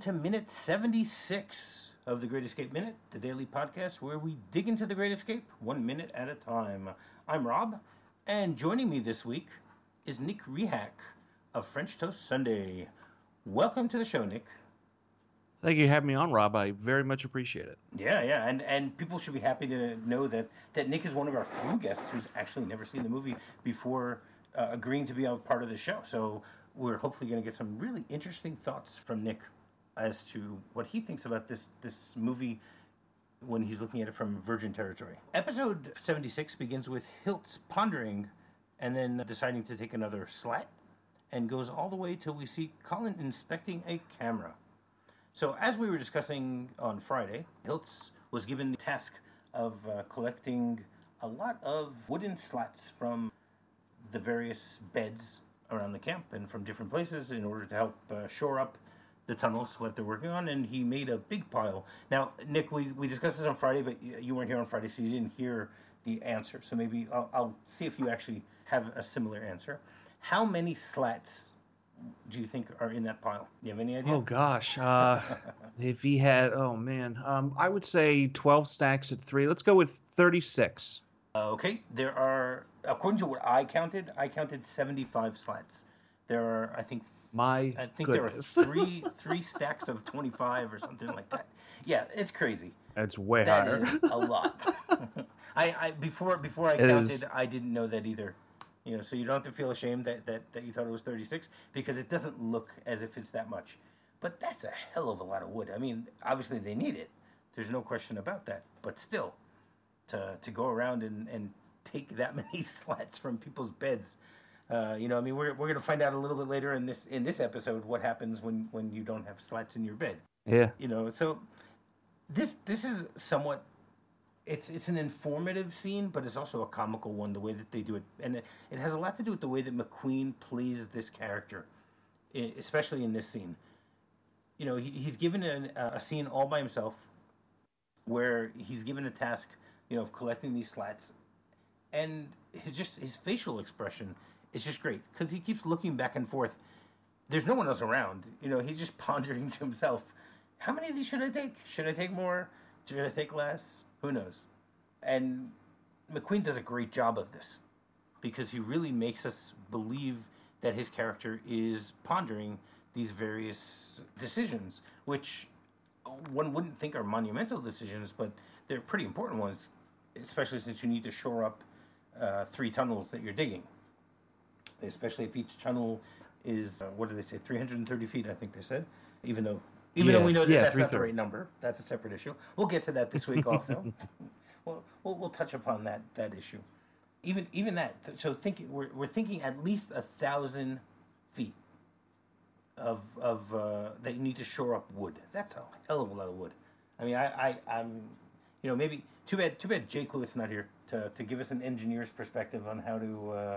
to minute 76 of The Great Escape Minute, the daily podcast where we dig into The Great Escape 1 minute at a time. I'm Rob, and joining me this week is Nick Rehak of French Toast Sunday. Welcome to the show, Nick. Thank you for having me on, Rob. I very much appreciate it. Yeah, and people should be happy to know that Nick is one of our few guests who's actually never seen the movie before agreeing to be a part of the show. So we're hopefully going to get some really interesting thoughts from Nick as to what he thinks about this movie when he's looking at it from virgin territory. Episode 76 begins with Hiltz pondering and then deciding to take another slat, and goes all the way till we see Colin inspecting a camera. So as we were discussing on Friday, Hiltz was given the task of collecting a lot of wooden slats from the various beds around the camp and from different places in order to help shore up the tunnels, what they're working on, and he made a big pile. Now, Nick, we discussed this on Friday, but you weren't here on Friday, so you didn't hear the answer. So maybe I'll see if you actually have a similar answer. How many slats do you think are in that pile? Do you have any idea? Oh, gosh. If he had, I would say 12 stacks at 3. Let's go with 36. Okay, there are, according to what I counted 75 slats. There are, I think there are three stacks of 25 or something like that. Yeah, it's crazy. That's way higher. That is a lot. Before I counted, I didn't know that either. You know, so you don't have to feel ashamed that you thought it was 36, because it doesn't look as if it's that much. But that's a hell of a lot of wood. I mean, obviously they need it. There's no question about that. But still, to go around and take that many slats from people's beds, we're going to find out a little bit later in this episode what happens when you don't have slats in your bed. Yeah. You know, so this is somewhat. It's an informative scene, but it's also a comical one, the way that they do it. And it has a lot to do with the way that McQueen plays this character, especially in this scene. You know, he's given a scene all by himself where he's given a task, of collecting these slats. And his facial expression is just great, because he keeps looking back and forth. There's no one else around. You know, he's just pondering to himself, how many of these should I take? Should I take more? Should I take less? Who knows? And McQueen does a great job of this, because he really makes us believe that his character is pondering these various decisions, which one wouldn't think are monumental decisions, but they're pretty important ones, especially since you need to shore up 3 tunnels that you're digging, especially if each tunnel is, 330 feet, I think they said, even though we know that that's not the right number. That's a separate issue. We'll get to that this week also. We'll touch upon that issue. Even that. So we're thinking at least 1,000 feet of that you need to shore up wood. That's a hell of a lot of wood. I mean, I'm maybe too bad Jake Lewis not here to give us an engineer's perspective on how to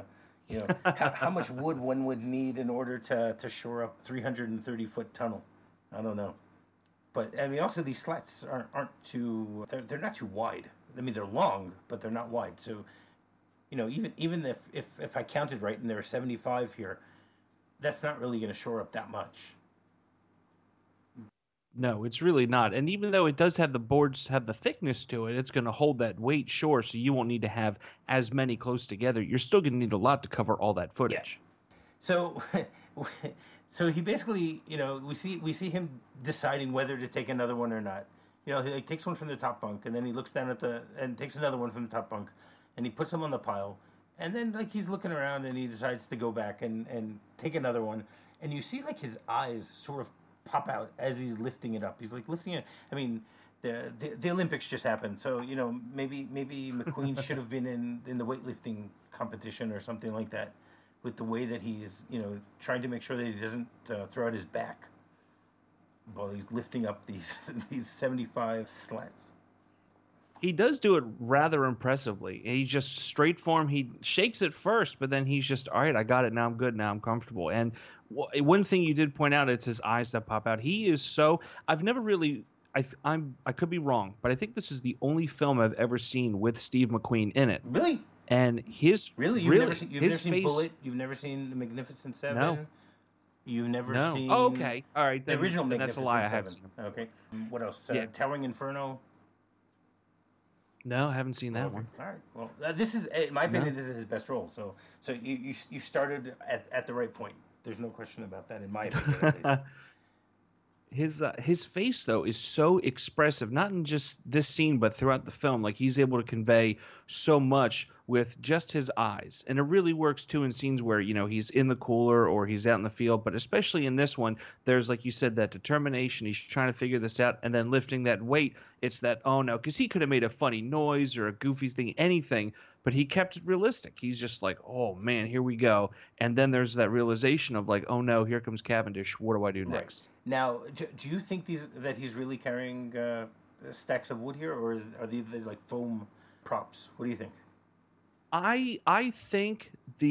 how much wood one would need in order to shore up 330-foot tunnel. I don't know, but I mean, also these slats aren't too. They're not too wide. I mean, they're long, but they're not wide. So, even if I counted right and there are 75 here, that's not really going to shore up that much. No, it's really not. And even though it does have the boards have the thickness to it, it's going to hold that weight sure, so you won't need to have as many close together. You're still going to need a lot to cover all that footage. Yeah. So he basically, we see him deciding whether to take another one or not. He takes one from the top bunk, and then he looks down and takes another one from the top bunk, and he puts them on the pile. And then he's looking around, and he decides to go back and take another one. And you see his eyes sort of pop out as he's lifting it up. He's lifting it. I mean, the Olympics just happened, so maybe McQueen should have been in the weightlifting competition or something like that, with the way that he's, trying to make sure that he doesn't throw out his back while he's lifting up these 75 slats. He does do it rather impressively. He's just straight form. He shakes it first, but then he's just, all right, I got it. Now I'm good. Now I'm comfortable. And one thing you did point out, it's his eyes that pop out. He is so, I've never really, I could be wrong, but I think this is the only film I've ever seen with Steve McQueen in it. Really? And his you've never seen Bullitt? You've never seen The Magnificent Seven? No. You've never No. Oh, seen okay. All right. the original Then that's a lie. Magnificent I have Seven. seen them. Okay. What else? Yeah. Towering Inferno. No, I haven't seen that Okay. one. All right. Well, this is, in my No. opinion, this is his best role. So you started at the right point. There's no question about that, in my opinion, at least. His face though is so expressive, not in just this scene but throughout the film. Like he's able to convey so much with just his eyes, and it really works too in scenes where he's in the cooler or he's out in the field. But especially in this one, there's, like you said, that determination. He's trying to figure this out, and then lifting that weight. It's that, oh no, because he could have made a funny noise or a goofy thing, anything, but he kept it realistic. He's just like, oh man, here we go. And then there's that realization of like, oh no, here comes Cavendish. What do I do next? Now, do you think that he's really carrying stacks of wood here, or are these like foam props? What do you think? I think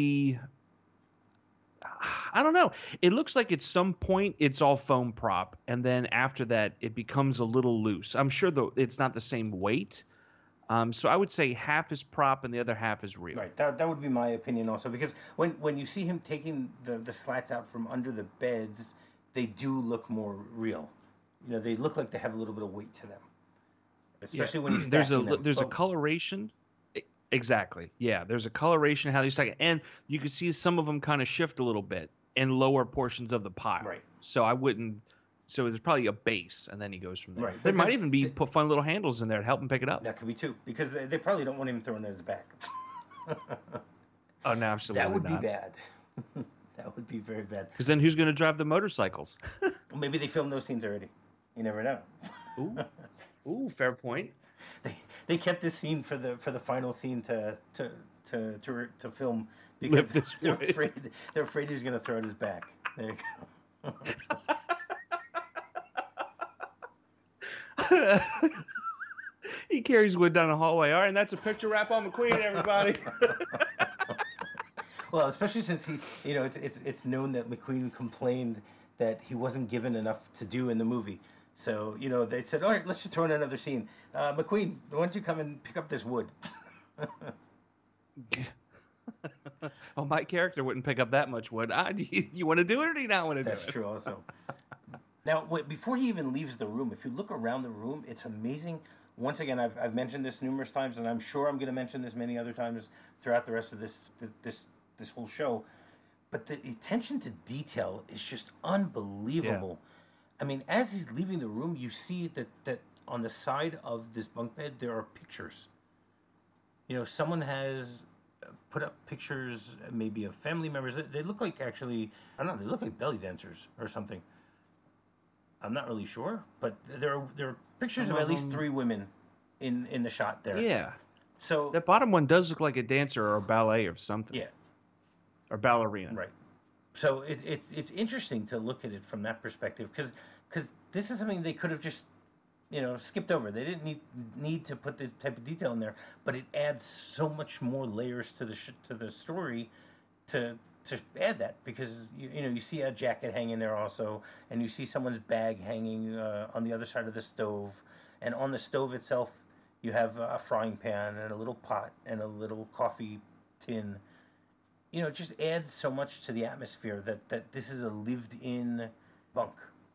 I don't know. It looks like at some point it's all foam prop, and then after that it becomes a little loose. I'm sure though it's not the same weight. So I would say half is prop and the other half is real. Right. That would be my opinion also, because when you see him taking the slats out from under the beds, they do look more real. They look like they have a little bit of weight to them, especially when he's stacking them. There's a coloration. Exactly. Yeah, there's a coloration how they stack it, and you can see some of them kind of shift a little bit in lower portions of the pile. Right. So I wouldn't. So there's probably a base, and then he goes from there. Right. There might even be put fun little handles in there to help him pick it up. That could be too, because they probably don't want him throwing it at his back. Oh no, absolutely that would not. be bad. That would be very bad. Because then who's going to drive the motorcycles? Maybe they filmed those scenes already. You never know. Ooh, fair point. They kept this scene for the final scene to film, because they're afraid he was going to throw it his back. There you go. He carries wood down the hallway. All right, and that's a picture wrap on McQueen, everybody. Well, especially since it's known that McQueen complained that he wasn't given enough to do in the movie. So, they said, all right, let's just throw in another scene. McQueen, why don't you come and pick up this wood? Oh, my character wouldn't pick up that much wood. You want to do it or do you not want to do it? That's true also. Now, before he even leaves the room, if you look around the room, it's amazing. Once again, I've mentioned this numerous times, and I'm sure I'm going to mention this many other times throughout the rest of this whole show. But the attention to detail is just unbelievable. Yeah. I mean, as he's leaving the room, you see that on the side of this bunk bed, there are pictures. Someone has put up pictures, maybe of family members. They look like, actually, I don't know, they look like belly dancers or something. I'm not really sure, but there are pictures of at least 3 women in the shot there. Yeah. So that bottom one does look like a dancer or a ballet or something. Yeah. Or ballerina. Right. So it's interesting to look at it from that perspective, because this is something they could have just skipped over. They didn't need to put this type of detail in there, but it adds so much more layers to the story to add that, because you see a jacket hanging there also, and you see someone's bag hanging on the other side of the stove, and on the stove itself you have a frying pan and a little pot and a little coffee tin. It just adds so much to the atmosphere that this is a lived-in bunk.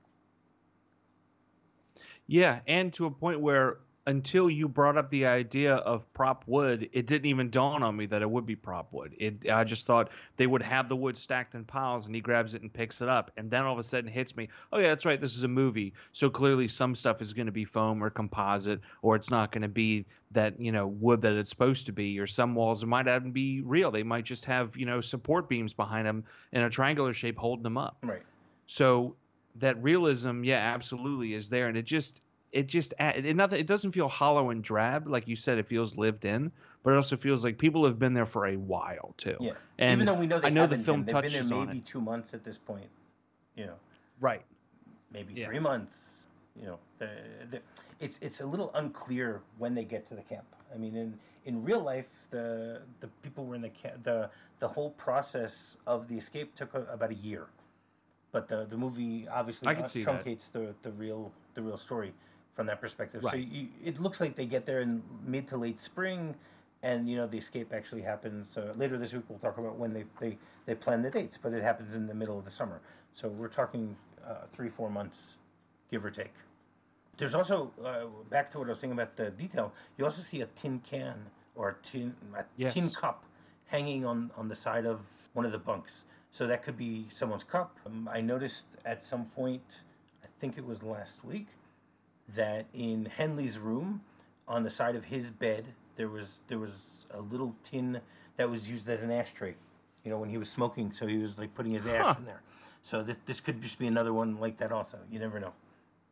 Yeah, and to a point where until you brought up the idea of prop wood, it didn't even dawn on me that it would be prop wood. I just thought they would have the wood stacked in piles, and he grabs it and picks it up. And then all of a sudden it hits me, oh yeah, that's right, this is a movie. So clearly some stuff is going to be foam or composite, or it's not going to be that, wood that it's supposed to be, or some walls might even be real. They might just have, support beams behind them in a triangular shape holding them up. Right. So that realism, yeah, absolutely is there. And it doesn't feel hollow and drab. Like you said, it feels lived in, but it also feels like people have been there for a while too. Yeah. And even though we know the film touches they've been there on maybe it. 2 months at this point, Right. Maybe 3 months, it's a little unclear when they get to the camp. I mean, in real life, the people were in the camp. The whole process of the escape took about a year, but the movie obviously truncates the real story from that perspective. Right. So it looks like they get there in mid to late spring. and the escape actually happens later this week. We'll talk about when they plan the dates, but it happens in the middle of the summer. So we're talking 3-4 months, give or take. There's also back to what I was saying about the detail. You also see a tin can or a tin cup hanging on the side of one of the bunks. So that could be someone's cup. I noticed at some point, I think it was last week, that in Henley's room, on the side of his bed, there was a little tin that was used as an ashtray. When he was smoking, so he was like putting his ash in there. So this could just be another one like that. Also, you never know.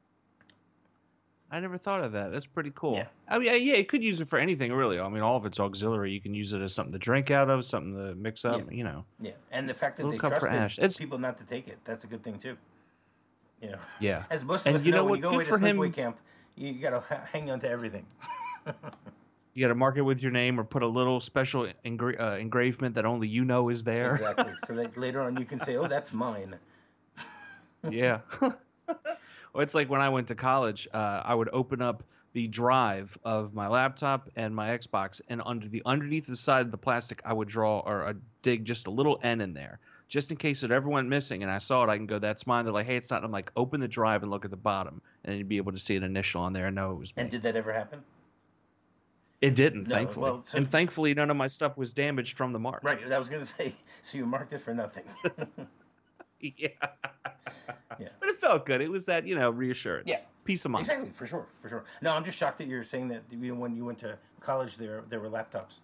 I never thought of that. That's pretty cool. Yeah. I mean, yeah, you could use it for anything, really. I mean, all of it's auxiliary. You can use it as something to drink out of, something to mix up, Yeah, and the fact that Little they cup for ash. trusted people not to take it, that's a good thing, too. Yeah. As most of us know, when you go away to sleepaway camp, you got to hang on to everything. You got to mark it with your name or put a little special engravement that only you know is there. Exactly. So that later on you can say, oh, that's mine. Yeah. Well, it's like when I went to college, I would open up the drive of my laptop and my Xbox, and underneath the side of the plastic, I would draw or dig just a little N in there, just in case it ever went missing. And I saw it, I can go, "That's mine." They're like, "Hey, it's not." I'm like, "Open the drive and look at the bottom, and you'd be able to see an initial on there and know it was me." And did that ever happen? It didn't, No, thankfully. well, so- And thankfully, none of my stuff was damaged from the mark. Right. I was going to say, so you marked it for nothing. Yeah. Yeah. But it felt good. It was that, reassurance. Yeah. Peace of mind. Exactly, for sure. No, I'm just shocked that you're saying that when you went to college there were laptops.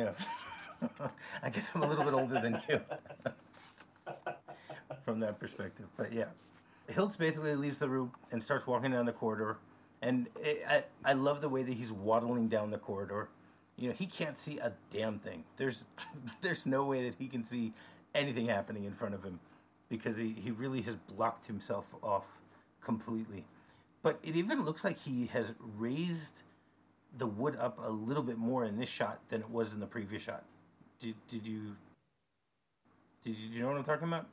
I guess I'm a little bit older than you from that perspective. But yeah, Hiltz basically leaves the room and starts walking down the corridor. And I love the way that he's waddling down the corridor. He can't see a damn thing. There's no way that he can see anything happening in front of him because he really has blocked himself off completely. But it even looks like he has raised the wood up a little bit more in this shot than it was in the previous shot. Did you know what I'm talking about?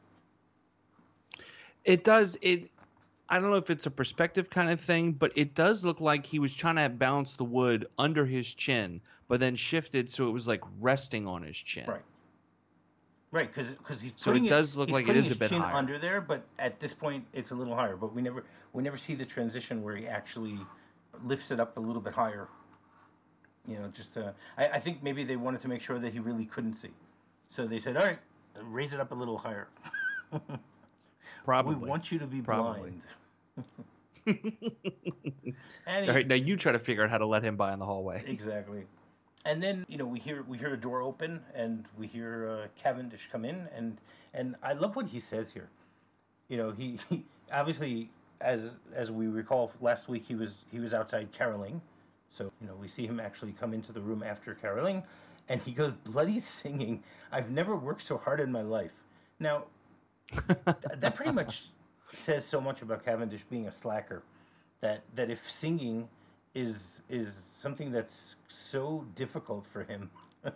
It does. I don't know if it's a perspective kind of thing, but it does look like he was trying to balance the wood under his chin, but then shifted so it was like resting on his chin. Right, because he's so it does look like it is a bit chin higher under there, but at this point it's a little higher. But we never see the transition where he actually lifts it up a little bit higher. I think maybe they wanted to make sure that he really couldn't see, so they said, "All right, raise it up a little higher." Probably. We want you to be blind. All right, now you try to figure out how to let him by in the hallway. Exactly. And then we hear a door open and we hear Cavendish come in and I love what he says here. He obviously as we recall last week he was outside caroling, so we see him actually come into the room after caroling, and he goes, "Bloody singing! I've never worked so hard in my life." Now that pretty much says so much about Cavendish being a slacker, that if singing is something that's so difficult for him,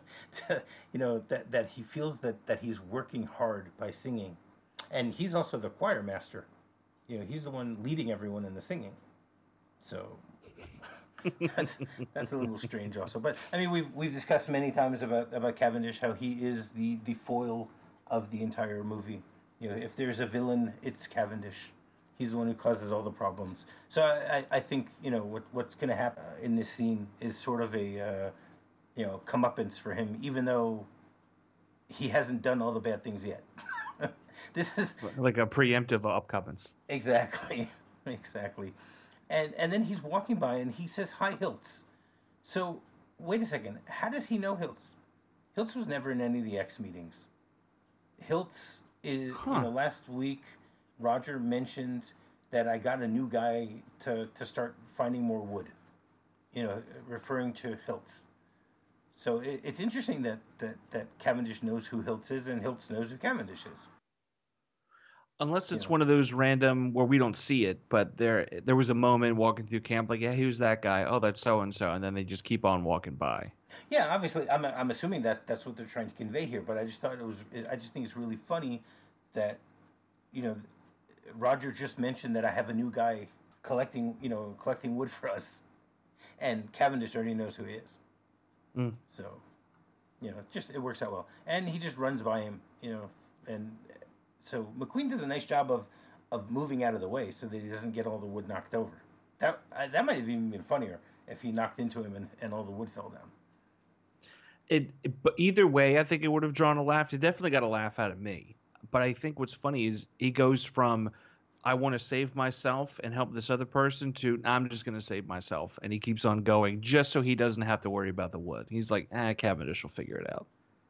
that he feels that he's working hard by singing, and he's also the choir master. He's the one leading everyone in the singing, so that's a little strange also. But I mean, we've discussed many times about Cavendish, how he is the foil of the entire movie. If there's a villain, it's Cavendish. He's the one who causes all the problems. So I think what's going to happen in this scene is sort of a comeuppance for him, even though he hasn't done all the bad things yet. This is like a preemptive upcomings. Exactly. And then he's walking by and he says, "Hi, Hiltz." So wait a second. How does he know Hiltz? Hiltz was never in any of the X meetings. Hiltz is last week Roger mentioned that I got a new guy to start finding more wood, referring to Hiltz. So it's interesting that Cavendish knows who Hiltz is and Hiltz knows who Cavendish is. Unless it's one of those random where we don't see it, but there was a moment walking through camp like, yeah, who's that guy? Oh, that's so-and-so. And then they just keep on walking by. Yeah, obviously, I'm assuming that's what they're trying to convey here, but I just think it's really funny that, Roger just mentioned that I have a new guy collecting wood for us, and Cavendish already knows who he is. Mm. So, it works out well. And he just runs by him, and so McQueen does a nice job of moving out of the way so that he doesn't get all the wood knocked over. That might have even been funnier if he knocked into him and all the wood fell down. But either way, I think it would have drawn a laugh. It definitely got a laugh out of me. But I think what's funny is he goes from, I want to save myself and help this other person, to I'm just going to save myself. And he keeps on going just so he doesn't have to worry about the wood. He's like, Cavendish will figure it out.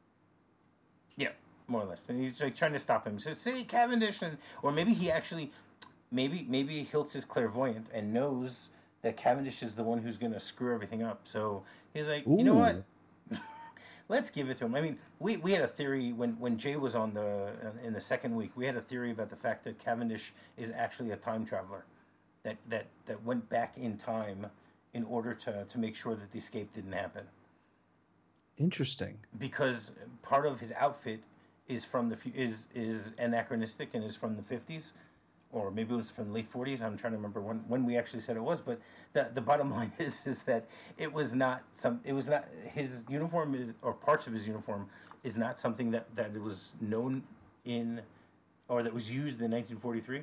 Yeah, more or less. And he's like trying to stop him. He says, "Say Cavendish," or maybe he actually, maybe Hiltz is clairvoyant and knows that Cavendish is the one who's going to screw everything up. So he's like, Ooh. You know what? Let's give it to him. I mean, we had a theory when Jay was on in the second week. We had a theory about the fact that Cavendish is actually a time traveler, that went back in time in order to make sure that the escape didn't happen. Interesting. Because part of his outfit is from is anachronistic and is from the 50s, or maybe it was from the late 40s. I'm trying to remember when we actually said it was, but the bottom line is that it was not his uniform or parts of his uniform is not something that it was known in or that was used in 1943.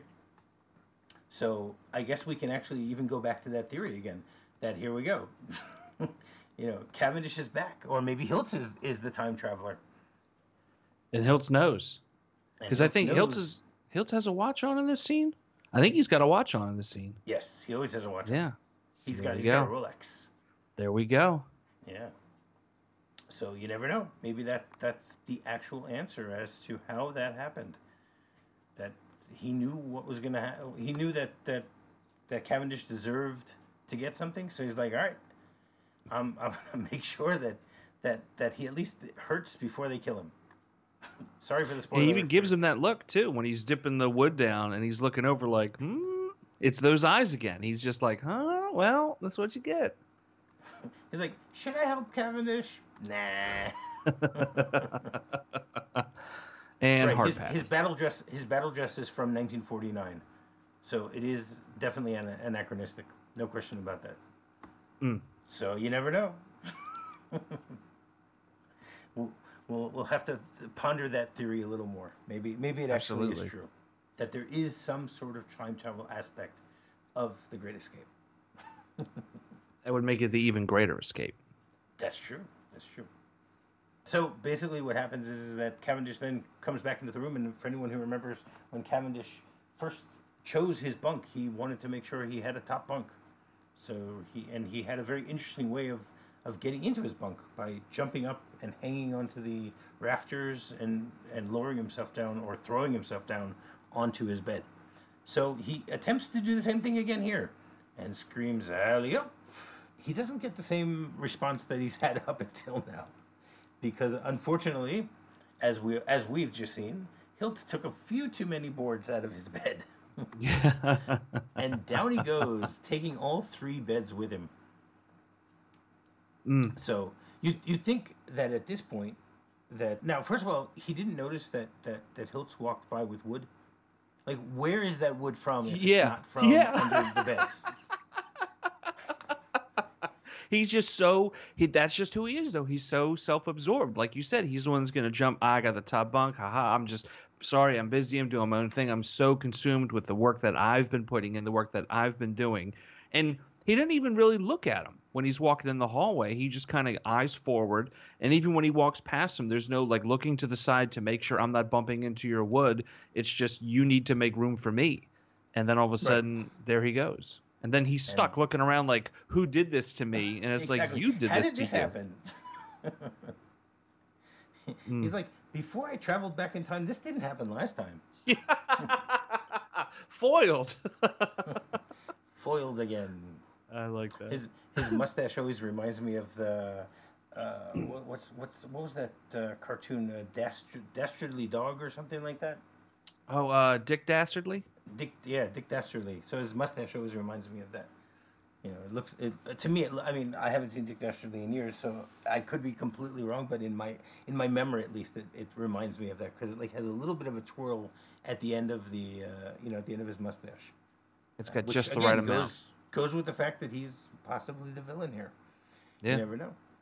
So I guess we can actually even go back to that theory again. That here we go. Cavendish is back, or maybe Hiltz is the time traveler. And Hiltz knows, because I think Hiltz has a watch on in this scene. I think he's got a watch on in this scene. Yes, he always has a watch. Yeah, he's got a Rolex. There we go. Yeah. So you never know. Maybe that's the actual answer as to how that happened. That he knew what was gonna happen. He knew that Cavendish deserved to get something. So he's like, all right, I'm gonna make sure that he at least hurts before they kill him. Sorry for the spoiler. He even gives him that look too when he's dipping the wood down and he's looking over like, it's those eyes again. He's just like, well, that's what you get. He's like, should I help Cavendish? Nah. And right, hard pass. His battle dress is from 1949, so it is definitely anachronistic. No question about that. So you never know. We'll have to ponder that theory a little more. Maybe it actually is true that there is some sort of time travel aspect of The Great Escape. That would make it the even greater escape. That's true. So basically what happens is that Cavendish then comes back into the room, and for anyone who remembers, when Cavendish first chose his bunk, he wanted to make sure he had a top bunk. So he had a very interesting way of getting into his bunk by jumping up and hanging onto the rafters and lowering himself down or throwing himself down onto his bed. So he attempts to do the same thing again here and screams, "Alley-oop!" He doesn't get the same response that he's had up until now, because unfortunately, as we've just seen, Hiltz took a few too many boards out of his bed. And down he goes, taking all 3 beds with him. So you think that at this point now, first of all, he didn't notice that Hiltz walked by with wood. Like, where is that wood from? If it's not from under the beds. He's just that's just who he is, though. He's so self-absorbed. Like you said, he's the one that's going to jump. I got the top bunk. Haha, I'm just sorry. I'm busy. I'm doing my own thing. I'm so consumed with the work that I've been putting in, the work that I've been doing. And he didn't even really look at him when he's walking in the hallway. He just kind of eyes forward. And even when he walks past him, there's no like looking to the side to make sure I'm not bumping into your wood. It's just, you need to make room for me. And then all of a sudden, there he goes. And then he's stuck looking around like, who did this to me? And it's exactly. like, you did this to you. How did this happen? He's like, before I traveled back in time, this didn't happen last time. Foiled. Foiled again. I like that. His mustache always reminds me of the what was that cartoon, Dastardly Dog or something like that? Oh, Dick Dastardly? Dick Dastardly. So his mustache always reminds me of that. It looks to me. I mean, I haven't seen Dick Dastardly in years, so I could be completely wrong. But in my memory, at least, it reminds me of that, because it like has a little bit of a twirl at the end of the at the end of his mustache. It's got which, just the again, right amount. Goes with the fact that he's possibly the villain here. Yeah. You never know.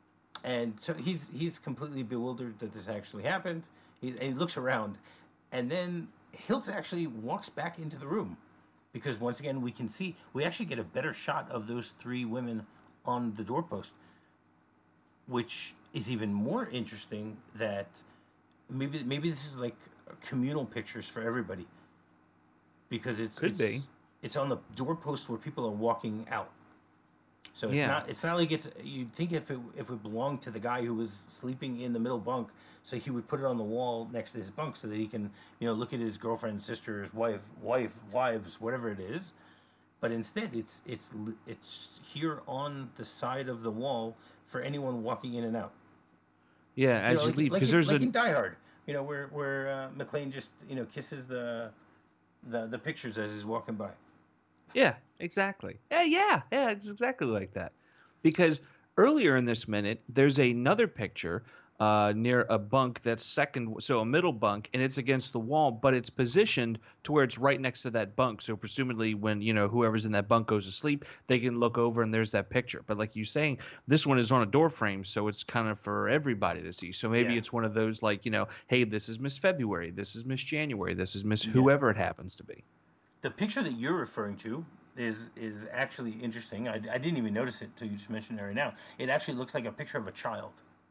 And so he's completely bewildered that this actually happened. He looks around, and then Hiltz actually walks back into the room, because once again we actually get a better shot of those three women on the doorpost, which is even more interesting. That maybe this is like communal pictures for everybody, because it's on the doorpost where people are walking out. So it's not like you'd think if it belonged to the guy who was sleeping in the middle bunk, so he would put it on the wall next to his bunk so that he can, look at his girlfriend, sisters, wives, whatever it is. But instead, it's here on the side of the wall for anyone walking in and out. Yeah, as you leave, because there's in Die Hard, where McClane just kisses the pictures as he's walking by. Yeah, exactly. Yeah, it's exactly like that. Because earlier in this minute, there's another picture near a bunk that's a middle bunk, and it's against the wall, but it's positioned to where it's right next to that bunk. So presumably when, whoever's in that bunk goes to sleep, they can look over and there's that picture. But like you're saying, this one is on a door frame, so it's kind of for everybody to see. So maybe it's one of those like, hey, this is Miss February, this is Miss January, this is Miss whoever it happens to be. The picture that you're referring to is actually interesting. I didn't even notice it till you just mentioned it right now. It actually looks like a picture of a child.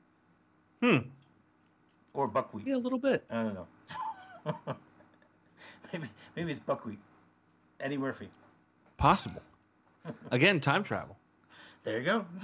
Or buckwheat. Yeah, a little bit. I don't know. maybe it's buckwheat. Eddie Murphy. Possible. Again, time travel. There you go.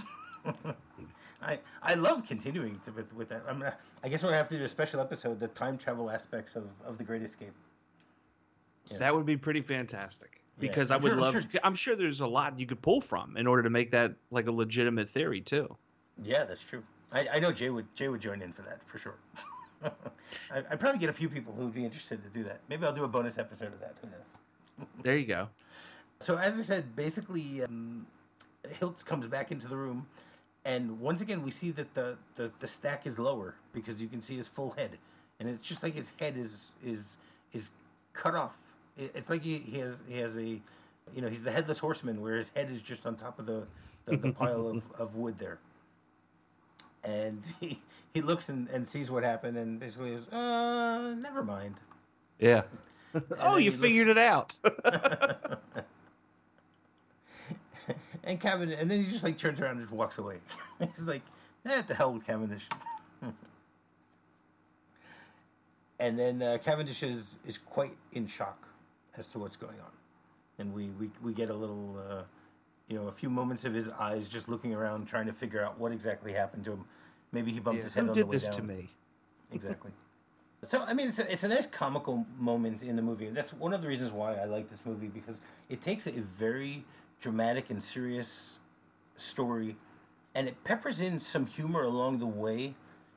I love continuing with that. I guess we'll have to do a special episode, the time travel aspects of The Great Escape. Yeah. That would be pretty fantastic, because I'm sure there's a lot you could pull from in order to make that like a legitimate theory too. Yeah, that's true. I know Jay would join in for that for sure. I'd probably get a few people who would be interested to do that. Maybe I'll do a bonus episode of that. Who knows? There you go. So as I said, basically, Hiltz comes back into the room, and once again we see that the stack is lower because you can see his full head, and it's just like his head is cut off. It's like he has a, he's the headless horseman, where his head is just on top of the pile of wood there. And he looks and sees what happened and basically goes, never mind. Yeah. Oh, you figured it out. And then he just like turns around and just walks away. He's like, the hell with Cavendish. And then Cavendish is quite in shock as to what's going on. And we get a little, a few moments of his eyes just looking around, trying to figure out what exactly happened to him. Maybe he bumped his head on the way down. Who did this to me? Exactly. So, I mean, it's a nice comical moment in the movie. And that's one of the reasons why I like this movie, because it takes a very dramatic and serious story, and it peppers in some humor along the way.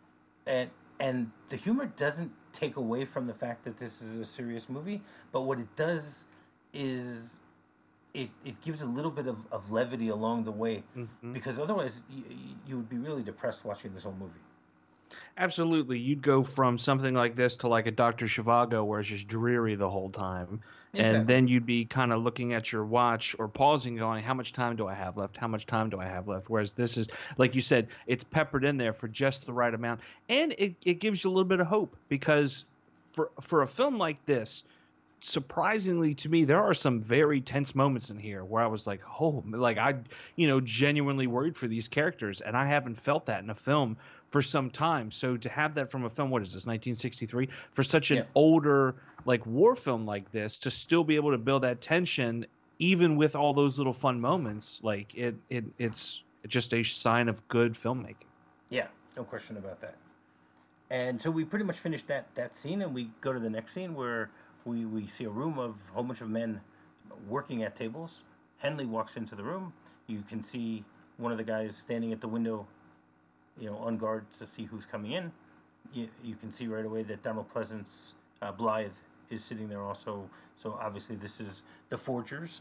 And the humor doesn't take away from the fact that this is a serious movie, but what it does is it gives a little bit of levity along the way, because otherwise you would be really depressed watching this whole movie. Absolutely. You'd go from something like this to like a Dr. Zhivago where it's just dreary the whole time. Exactly. And then you'd be kind of looking at your watch or pausing going, how much time do I have left? How much time do I have left? Whereas this is, like you said, it's peppered in there for just the right amount. And it gives you a little bit of hope, because for a film like this, surprisingly to me, there are some very tense moments in here where I was like, oh, like I, genuinely worried for these characters. And I haven't felt that in a film for some time. So to have that from a film, what is this, 1963, for such an older like war film like this, to still be able to build that tension, even with all those little fun moments, like it's just a sign of good filmmaking. Yeah, no question about that. And so we pretty much finished that scene, and we go to the next scene where we see a room of a whole bunch of men working at tables. Henley walks into the room. You can see one of the guys standing at the window, on guard to see who's coming in. You can see right away that Donald Pleasance, Blythe, is sitting there also. So obviously this is the Forgers,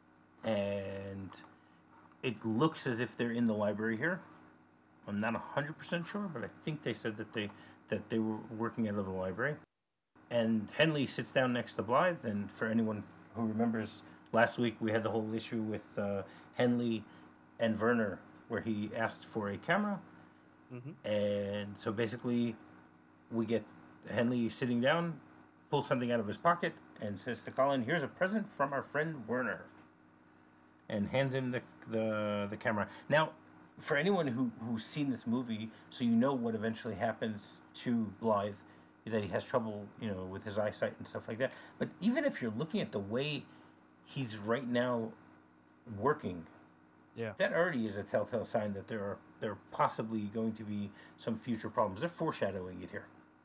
and it looks as if they're in the library here. I'm not 100% sure, but I think they said that they were working out of the library. And Henley sits down next to Blythe, and for anyone who remembers, last week we had the whole issue with Henley and Werner, where he asked for a camera, And so basically, we get Henley sitting down, pulls something out of his pocket, and says to Colin, "Here's a present from our friend Werner," and hands him the camera. Now, for anyone who's seen this movie, so you know what eventually happens to Blythe, that he has trouble, with his eyesight and stuff like that. But even if you're looking at the way he's right now working, Yeah. that already is a telltale sign that there are possibly going to be some future problems. They're foreshadowing it here.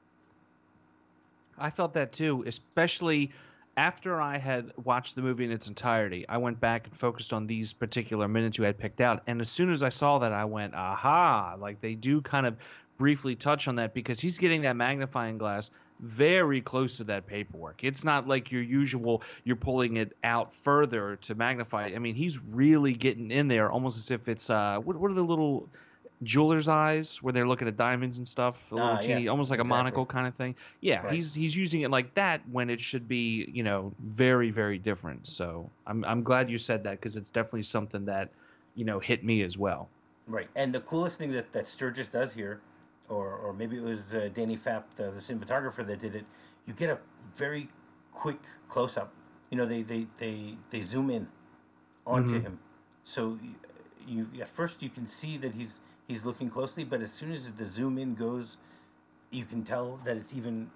I felt that too, especially after I had watched the movie in its entirety. I went back and focused on these particular minutes you had picked out. And as soon as I saw that, I went, aha, like they do kind of briefly touch on that because he's getting that magnifying glass very close to that paperwork. It's not like your usual, you're pulling it out further to magnify it. I mean, he's really getting in there almost as if it's, what are the little jeweler's eyes where they're looking at diamonds and stuff, a little teeny, almost like a monocle kind of thing. Yeah, right. He's using it like that when it should be, very, very different. So I'm glad you said that because it's definitely something that, hit me as well. Right, and the coolest thing that Sturgis does here, or maybe it was Danny Pfapp, the cinematographer, that did it. You get a very quick close up. They zoom in onto him, so you at first you can see that he's looking closely, but as soon as the zoom in goes, you can tell that it's even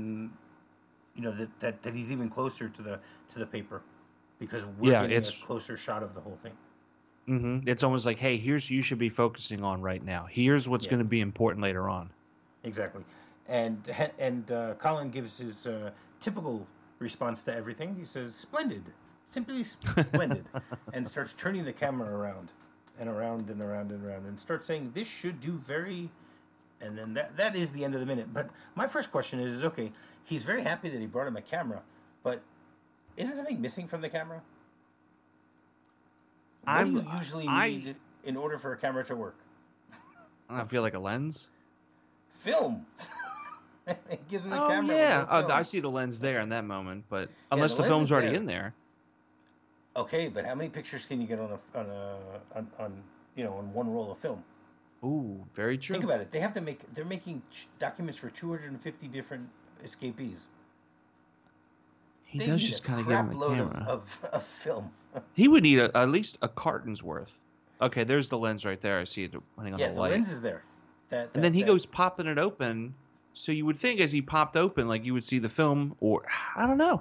that he's even closer to the paper, because we're getting a closer shot of the whole thing. It's almost like, hey, here's you should be focusing on right now. Here's what's going to be important later on. Exactly, and Colin gives his typical response to everything. He says, "Splendid, simply splendid," and starts turning the camera around and around and around and around, and starts saying, "This should do very," and then that is the end of the minute. But my first question is okay, he's very happy that he brought him a camera, but isn't something missing from the camera? What do you usually need in order for a camera to work? I feel like a lens. Film. It gives him the camera. Yeah, I see the lens there in that moment, but unless the film's already in there. Okay, but how many pictures can you get on one roll of film? Ooh, very true. Think about it. They're making documents for 250 different escapees. He does just kind of get on the camera of film. He would need at least a carton's worth. Okay, there's the lens right there. I see it running on the light. Yeah, the lens is there. And then he goes popping it open. So you would think as he popped open, like you would see the film, or I don't know.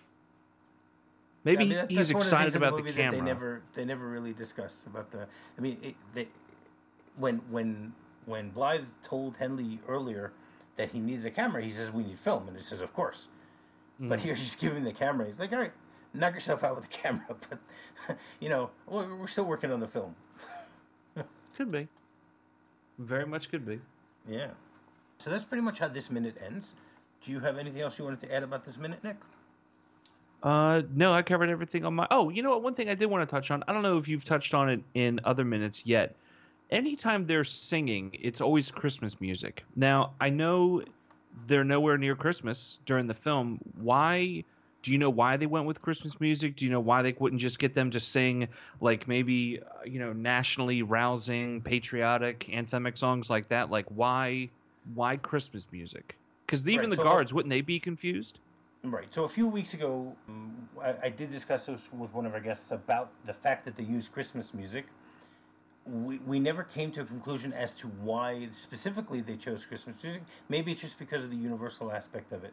Maybe he's excited about the camera. They never really discuss about the. I mean, when Blythe told Henley earlier that he needed a camera, he says we need film, and he says of course. But here she's giving the camera. He's like, all right, knock yourself out with the camera. But we're still working on the film. Could be. Very much could be. Yeah. So that's pretty much how this minute ends. Do you have anything else you wanted to add about this minute, Nick? No, I covered everything on my... Oh, you know what? One thing I did want to touch on. I don't know if you've touched on it in other minutes yet. Anytime they're singing, it's always Christmas music. Now, I know they're nowhere near Christmas during the film. Why... Do you know why they went with Christmas music? Do you know why they wouldn't just get them to sing, like, maybe, nationally rousing, patriotic, anthemic songs like that? Like, why Christmas music? Because even the guards, wouldn't they be confused? Right. So a few weeks ago, I did discuss this with one of our guests about the fact that they use Christmas music. We never came to a conclusion as to why specifically they chose Christmas music. Maybe it's just because of the universal aspect of it.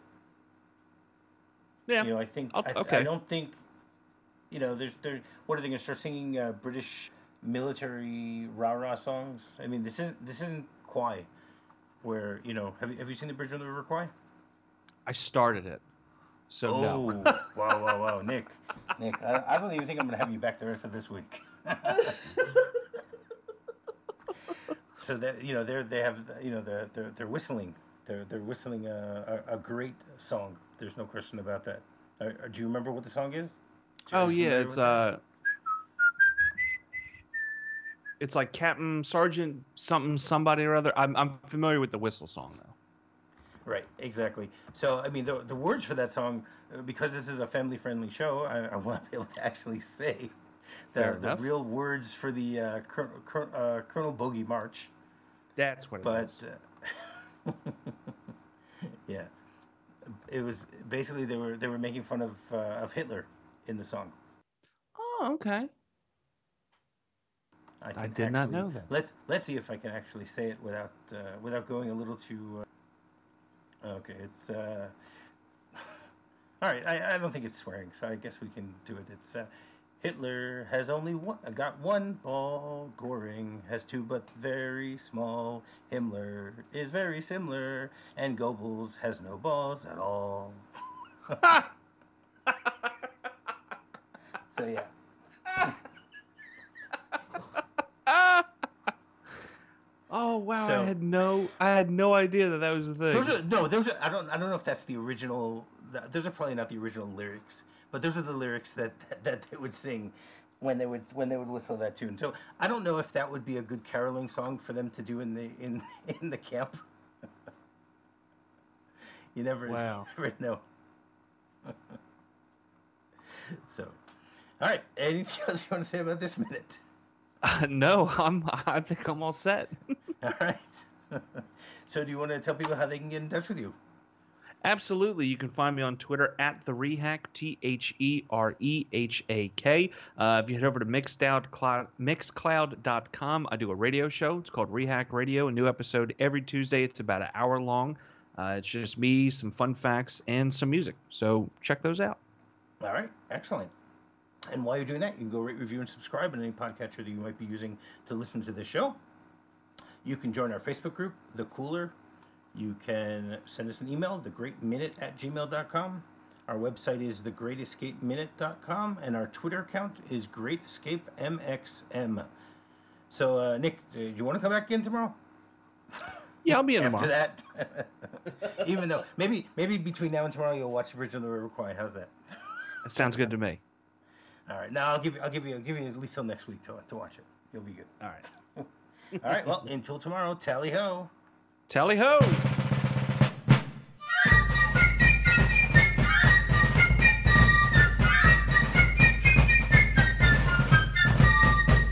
Yeah. I think I don't think there's what are they going to start singing British military rah-rah songs? I mean, this isn't Kwai, where have you seen the Bridge on the River Kwai? I started it, so no. Wow, Nick, I don't even think I'm going to have you back the rest of this week. So that they have they're whistling. They're whistling a great song. There's no question about that. Do you remember what the song is? It's like Captain Sergeant somebody or other. I'm familiar with the whistle song though. Right, exactly. So I mean the words for that song, because this is a family friendly show, I won't be able to actually say the real words for the Colonel Bogey March. That's what it is. Yeah, it was basically they were making fun of Hitler in the song. Oh, okay. I did not know that. Let's see if I can actually say it without going a little too. Okay, it's all right. I don't think it's swearing, so I guess we can do it. It's Hitler has only got one ball. Goring has two, but very small. Himmler is very similar, and Goebbels has no balls at all. So yeah. Oh wow! So, I had no idea that was the thing. I don't know if that's the original. Those are probably not the original lyrics, but those are the lyrics that they would sing when they would whistle that tune. So I don't know if that would be a good caroling song for them to do in the camp. You never know. So, all right. Anything else you want to say about this minute? No, I think I'm all set. All right. So do you want to tell people how they can get in touch with you? Absolutely. You can find me on Twitter at TheRehak, TheRehak. If you head over to Mixcloud.com, I do a radio show. It's called Rehak Radio, a new episode every Tuesday. It's about an hour long. It's just me, some fun facts, and some music. So check those out. All right. Excellent. And while you're doing that, you can go rate, review, and subscribe on any podcatcher that you might be using to listen to this show. You can join our Facebook group, The Cooler. You can send us an email, thegreatminute@gmail.com. Our website is thegreatescapeminute.com, and our Twitter account is greatescapemxm. So, Nick, do you want to come back in tomorrow? Yeah, I'll be in After tomorrow. That, even though maybe between now and tomorrow you'll watch Bridge on the River Kwai. How's that? That sounds good to me. All right. Now I'll give you at least till next week to watch it. You'll be good. All right. All right. Well, until tomorrow. Tally ho. Tally ho.